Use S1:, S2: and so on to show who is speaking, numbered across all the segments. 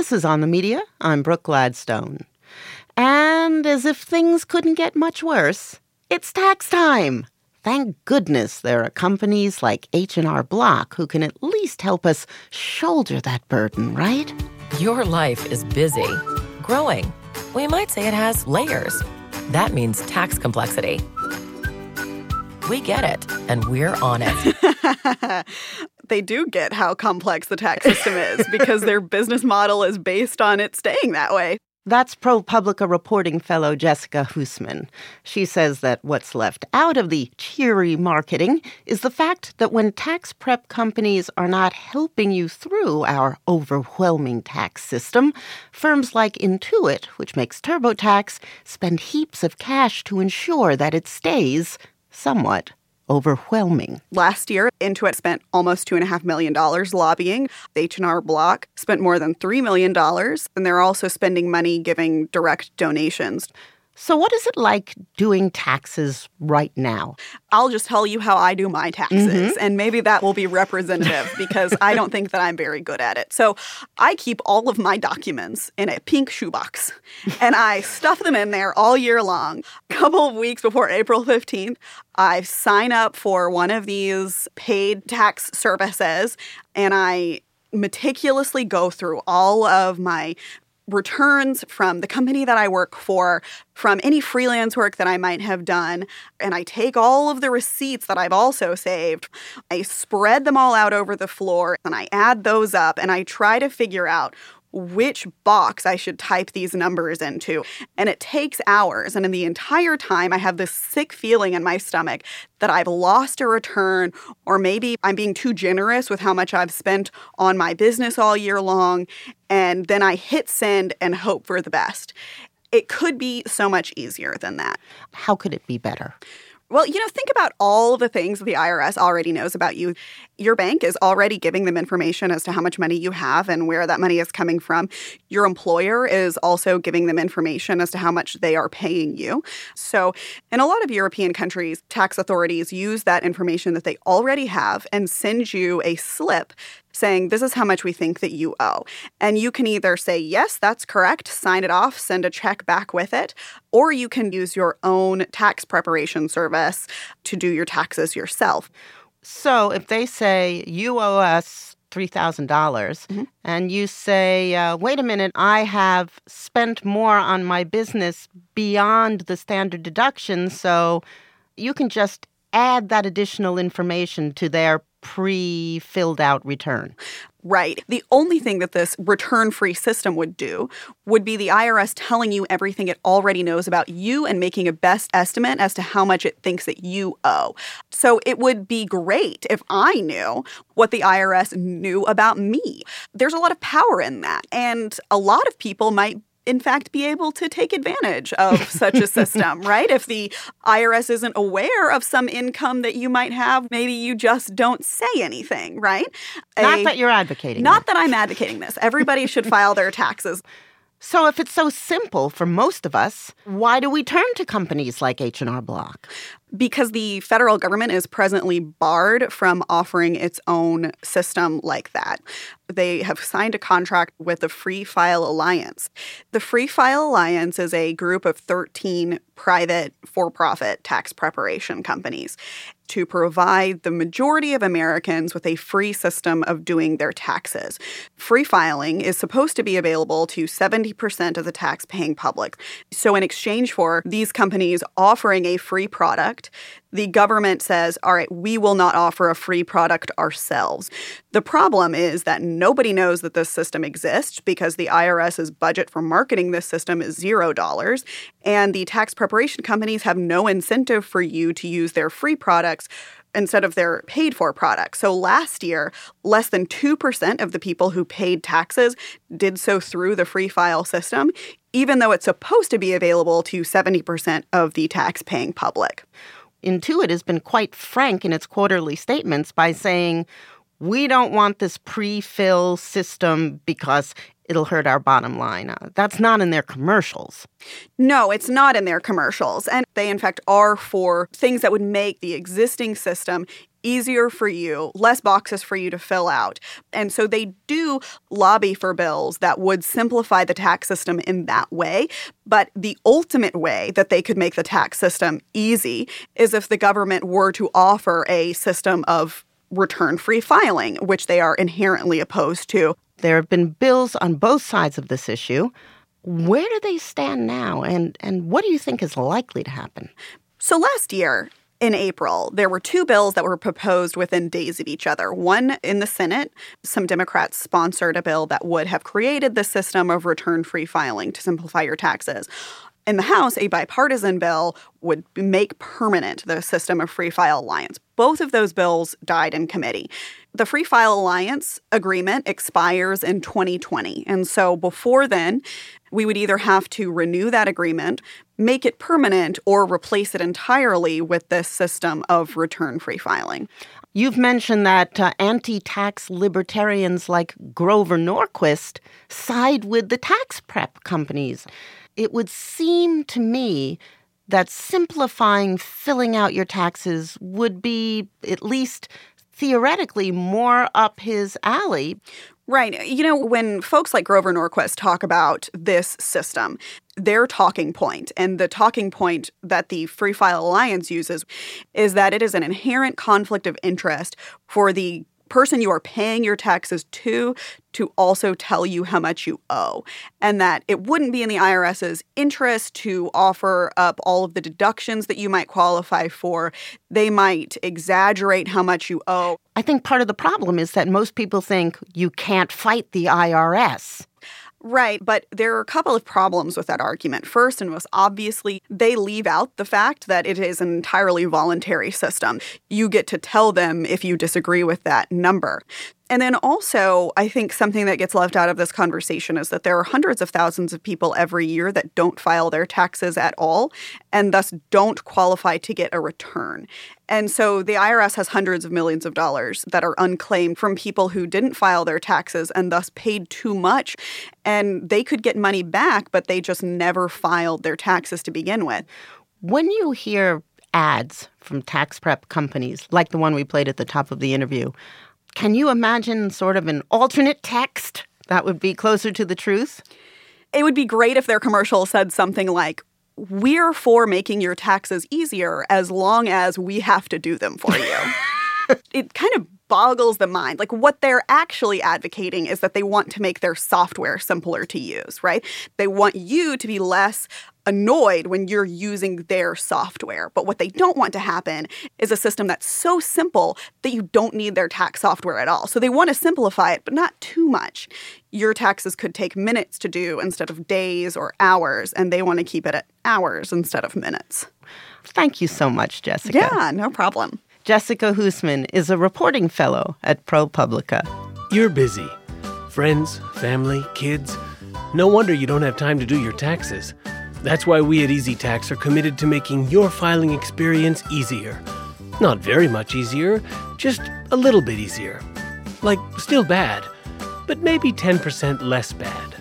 S1: This is On the Media. I'm Brooke Gladstone. And as if things couldn't get much worse, it's tax time. Thank goodness there are companies like H&R Block who can at least help us shoulder that burden, right?
S2: Your life is busy, growing. We might say it has layers. That means tax complexity. We get it, and we're on it.
S3: They do get how complex the tax system is because their business model is based on it staying that way.
S1: That's ProPublica reporting fellow Jessica Huseman. She says that what's left out of the cheery marketing is the fact that when tax prep companies are not helping you through our overwhelming tax system, firms like Intuit, which makes TurboTax, spend heaps of cash to ensure that it stays somewhat overwhelming.
S3: Last year, Intuit spent almost $2.5 million lobbying. H&R Block spent more than $3 million, and they're also spending money giving direct donations.
S1: So what is it like doing taxes right now?
S3: I'll just tell you how I do my taxes, and maybe that will be representative because I don't think that I'm very good at it. So I keep all of my documents in a pink shoebox, and I stuff them in there all year long. A couple of weeks before April 15th, I sign up for one of these paid tax services, and I meticulously go through all of my returns from the company that I work for, from any freelance work that I might have done, and I take all of the receipts that I've also saved, I spread them all out over the floor, and I add those up, and I try to figure out which box I should type these numbers into. And it takes hours. And in the entire time, I have this sick feeling in my stomach that I've lost a return, or maybe I'm being too generous with how much I've spent on my business all year long. And then I hit send and hope for the best. It could be so much easier than that.
S1: How could it be better?
S3: Well, think about all the things the IRS already knows about you. Your bank is already giving them information as to how much money you have and where that money is coming from. Your employer is also giving them information as to how much they are paying you. So in a lot of European countries, tax authorities use that information that they already have and send you a slip saying, this is how much we think that you owe. And you can either say, yes, that's correct, sign it off, send a check back with it, or you can use your own tax preparation service to do your taxes yourself.
S1: So if they say, you owe us $3,000, and you say, wait a minute, I have spent more on my business beyond the standard deduction, so you can just add that additional information to their pre-filled out return.
S3: Right. The only thing that this return-free system would do would be the IRS telling you everything it already knows about you and making a best estimate as to how much it thinks that you owe. So it would be great if I knew what the IRS knew about me. There's a lot of power in that, and a lot of people might in fact, be able to take advantage of such a system, right? If the IRS isn't aware of some income that you might have, maybe you just don't say anything, right?
S1: Not that you're advocating.
S3: Not that I'm advocating this. Everybody should file their taxes.
S1: So if it's so simple for most of us, why do we turn to companies like H&R Block?
S3: Because the federal government is presently barred from offering its own system like that. They have signed a contract with the Free File Alliance. The Free File Alliance is a group of 13 private for-profit tax preparation companies to provide the majority of Americans with a free system of doing their taxes. Free filing is supposed to be available to 70% of the tax-paying public. So in exchange for these companies offering a free product, the government says, all right, we will not offer a free product ourselves. The problem is that nobody knows that this system exists because the IRS's budget for marketing this system is $0, and the tax preparation companies have no incentive for you to use their free products instead of their paid-for products. So last year, less than 2% of the people who paid taxes did so through the free file system, even though it's supposed to be available to 70% of the tax-paying public.
S1: Intuit has been quite frank in its quarterly statements by saying, we don't want this pre-fill system because it'll hurt our bottom line. That's not in their commercials.
S3: No, it's not in their commercials. And they, in fact, are for things that would make the existing system easier for you, less boxes for you to fill out. And so they do lobby for bills that would simplify the tax system in that way. But the ultimate way that they could make the tax system easy is if the government were to offer a system of return-free filing, which they are inherently opposed to.
S1: There have been bills on both sides of this issue. Where do they stand now, and what do you think is likely to happen?
S3: So last year, in April, there were two bills that were proposed within days of each other. One in the Senate, some Democrats sponsored a bill that would have created the system of return-free filing to simplify your taxes. In the House, a bipartisan bill would make permanent the system of Free File Alliance. Both of those bills died in committee. The Free File Alliance agreement expires in 2020. And so before then, we would either have to renew that agreement, make it permanent, or replace it entirely with this system of return-free filing.
S1: You've mentioned that anti-tax libertarians like Grover Norquist side with the tax prep companies. It would seem to me that simplifying filling out your taxes would be, at least theoretically, more up his alley.
S3: Right. You know, when folks like Grover Norquist talk about this system, their talking point, and the talking point that the Free File Alliance uses, is that it is an inherent conflict of interest for the person you are paying your taxes to also tell you how much you owe, and that it wouldn't be in the IRS's interest to offer up all of the deductions that you might qualify for. They might exaggerate how much you owe.
S1: I think part of the problem is that most people think you can't fight the IRS.
S3: Right, but there are a couple of problems with that argument. First, and most obviously, they leave out the fact that it is an entirely voluntary system. You get to tell them if you disagree with that number. And then also, I think something that gets left out of this conversation is that there are hundreds of thousands of people every year that don't file their taxes at all and thus don't qualify to get a return. And so the IRS has hundreds of millions of dollars that are unclaimed from people who didn't file their taxes and thus paid too much. And they could get money back, but they just never filed their taxes to begin with.
S1: When you hear ads from tax prep companies, like the one we played at the top of the interview, can you imagine sort of an alternate text that would be closer to the truth?
S3: It would be great if their commercial said something like, "We're for making your taxes easier as long as we have to do them for you." It kind of boggles the mind. Like, what they're actually advocating is that they want to make their software simpler to use, right? They want you to be less annoyed when you're using their software. But what they don't want to happen is a system that's so simple that you don't need their tax software at all. So they want to simplify it, but not too much. Your taxes could take minutes to do instead of days or hours, and they want to keep it at hours instead of minutes.
S1: Thank you so much, Jessica.
S3: Yeah, no problem.
S1: Jessica Huseman is a reporting fellow at ProPublica.
S4: You're busy. Friends, family, kids. No wonder you don't have time to do your taxes. That's why we at Easy Tax are committed to making your filing experience easier. Not very much easier, just a little bit easier. Like, still bad, but maybe 10% less bad.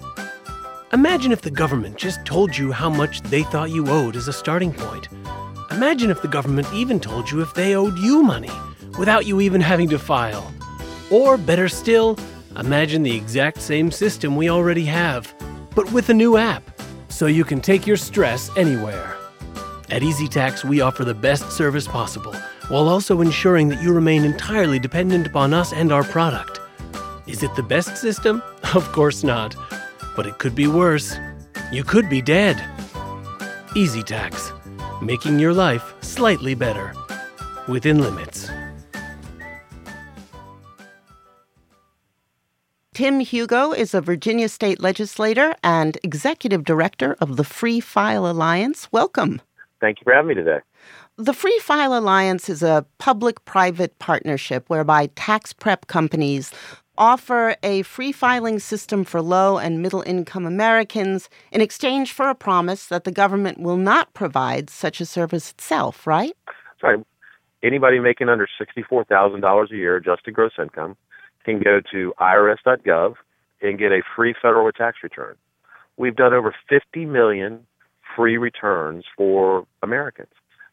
S4: Imagine if the government just told you how much they thought you owed as a starting point. Imagine if the government even told you if they owed you money, without you even having to file. Or better still, imagine the exact same system we already have, but with a new app, so you can take your stress anywhere. At Easy Tax, we offer the best service possible, while also ensuring that you remain entirely dependent upon us and our product. Is it the best system? Of course not. But it could be worse. You could be dead. Easy Tax, making your life slightly better, within limits.
S1: Tim Hugo is a Virginia state legislator and executive director of the Free File Alliance. Welcome.
S5: Thank you for having me today.
S1: The Free File Alliance is a public-private partnership whereby tax prep companies offer a free filing system for low and middle-income Americans in exchange for a promise that the government will not provide such a service itself, right?
S5: That's right. Anybody making under $64,000 a year adjusted gross income can go to irs.gov and get a free federal tax return. We've done over 50 million free returns for Americans.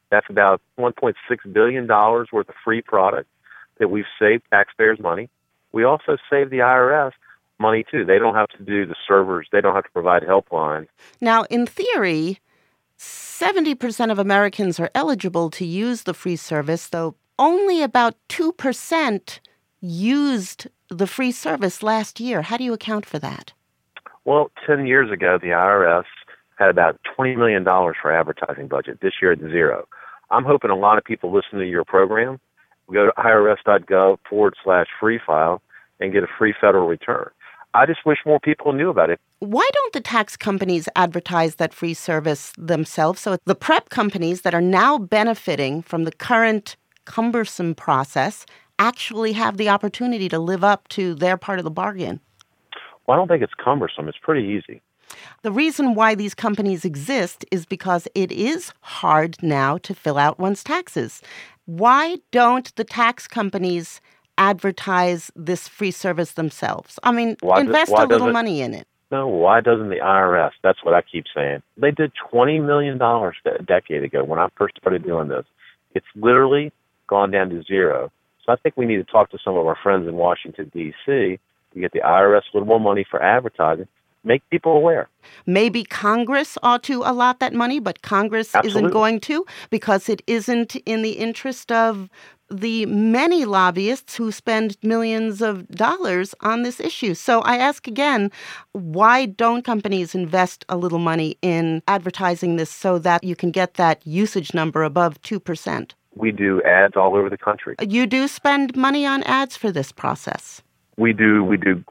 S5: That's about $1.6 billion worth of free product that we've saved taxpayers money. We also save the IRS money, too. They don't have to do the servers. They don't have to provide helplines.
S1: Now, in theory, 70% of Americans are eligible to use the free service, though only about 2% used the free service last year. How do you account for that?
S5: Well, 10 years ago, the IRS had about $20 million for advertising budget. This year, it's zero. I'm hoping a lot of people listen to your program, go to irs.gov/free file and get a free federal return. I just wish more people knew about it.
S1: Why don't the tax companies advertise that free service themselves? So the prep companies that are now benefiting from the current cumbersome process actually have the opportunity to live up to their part of the bargain.
S5: Well, I don't think it's cumbersome. It's pretty easy.
S1: The reason why these companies exist is because it is hard now to fill out one's taxes. Why don't the tax companies advertise this free service themselves? I mean, invest a little money in it.
S5: No, why doesn't the IRS? That's what I keep saying. They did $20 million a decade ago when I first started doing this. It's literally gone down to zero. So I think we need to talk to some of our friends in Washington, D.C. to get the IRS a little more money for advertising. Make people aware.
S1: Maybe Congress ought to allot that money, but Congress isn't going to because it isn't in the interest of the many lobbyists who spend millions of dollars on this issue. So I ask again, why don't companies invest a little money in advertising this so that you can get that usage number above 2%?
S5: We do ads all over the country.
S1: You do spend money on ads for this process. We
S5: do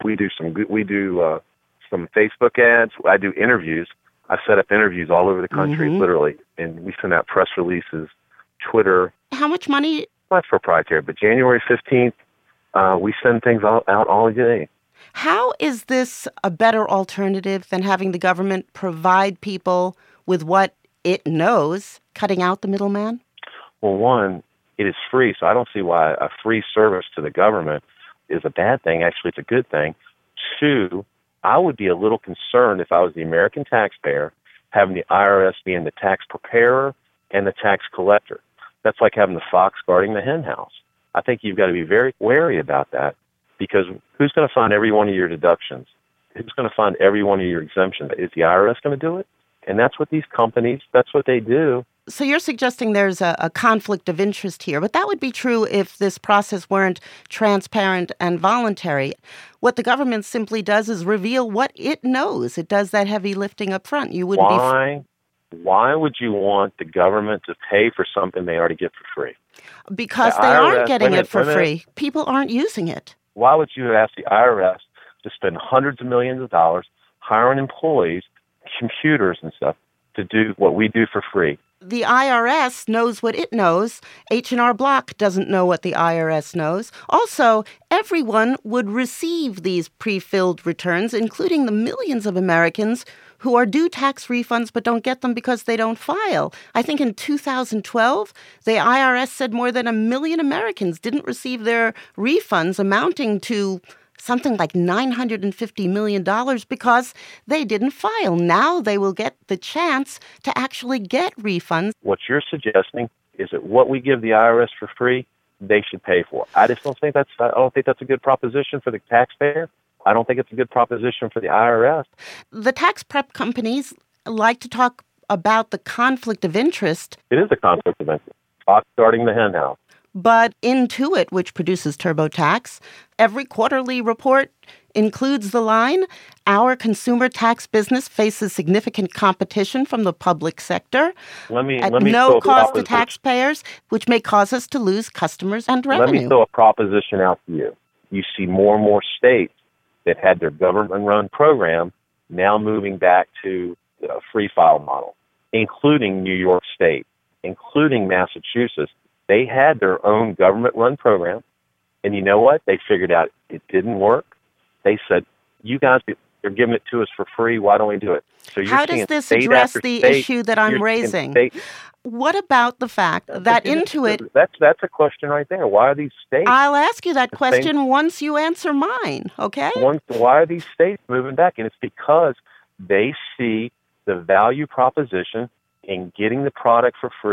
S5: some Facebook ads. I do interviews. I set up interviews all over the country, literally, and we send out press releases, Twitter.
S1: How much money?
S5: Well, that's proprietary, but January 15th, we send things out all day.
S1: How is this a better alternative than having the government provide people with what it knows, cutting out the middleman?
S5: Well, one, it is free, so I don't see why a free service to the government is a bad thing. Actually, it's a good thing. Two, I would be a little concerned if I was the American taxpayer having the IRS being the tax preparer and the tax collector. That's like having the fox guarding the hen house. I think you've got to be very wary about that because who's going to fund every one of your deductions? Who's going to fund every one of your exemptions? Is the IRS going to do it? And that's what these companies, that's what they do.
S1: So you're suggesting there's a conflict of interest here, but that would be true if this process weren't transparent and voluntary. What the government simply does is reveal what it knows. It does that heavy lifting up front. You wouldn't
S5: Why would you want the government to pay for something they already get for free?
S1: Because they aren't getting it for free. People aren't using it.
S5: Why would you ask the IRS to spend hundreds of millions of dollars hiring employees, computers and stuff, to do what we do for free?
S1: The IRS knows what it knows. H&R Block doesn't know what the IRS knows. Also, everyone would receive these pre-filled returns, including the millions of Americans who are due tax refunds but don't get them because they don't file. I think in 2012, the IRS said more than 1 million Americans didn't receive their refunds, amounting to something like $950 million because they didn't file. Now they will get the chance to actually get refunds.
S5: What you're suggesting is that what we give the IRS for free, they should pay for. I don't think that's a good proposition for the taxpayer. I don't think it's a good proposition for the IRS.
S1: The tax prep companies like to talk about the conflict of interest.
S5: It is a conflict of interest. Fox guarding the hen house.
S1: But Intuit, which produces TurboTax, every quarterly report includes the line, our consumer tax business faces significant competition from the public sector at no cost to taxpayers, which may cause us to lose customers and revenue.
S5: Let me throw a proposition out to you. You see more and more states that had their government-run program now moving back to the free file model, including New York State, including Massachusetts. They had their own government-run program, and you know what? They figured out it didn't work. They said, you guys are giving it to us for free. Why don't we do it? So
S1: how does this address the issue that I'm raising? What about the fact that Intuit...
S5: That's a question right there. Why are these states...
S1: I'll ask you that question once you answer mine, okay?
S5: Why are these states moving back? And it's because they see the value proposition in getting the product for free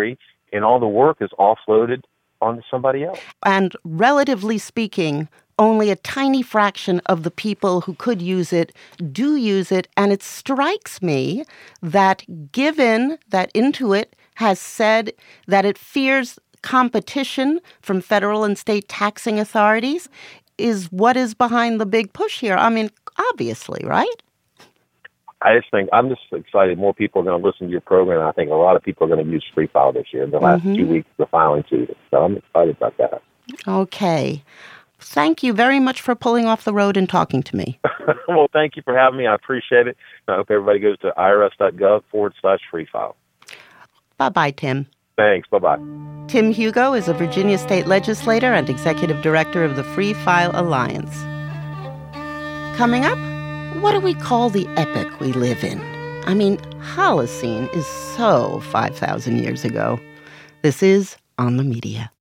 S5: and all the work is offloaded onto somebody else.
S1: And relatively speaking, only a tiny fraction of the people who could use it do use it. And it strikes me that given that Intuit has said that it fears competition from federal and state taxing authorities, is what is behind the big push here. I mean, obviously, right?
S5: I just think I'm just excited more people are going to listen to your program. I think a lot of people are going to use Free File this year in the last 2 weeks of the filing season. So I'm excited about that. Okay.
S1: Thank you very much for pulling off the road and talking to me.
S5: Well, thank you for having me. I appreciate it. I hope everybody goes to irs.gov/free file.
S1: Bye-bye, Tim.
S5: Thanks. Bye-bye.
S1: Tim Hugo is a Virginia state legislator and executive director of the Free File Alliance. Coming up, what do we call the epoch we live in? I mean, Holocene is so 5,000 years ago. This is On the Media.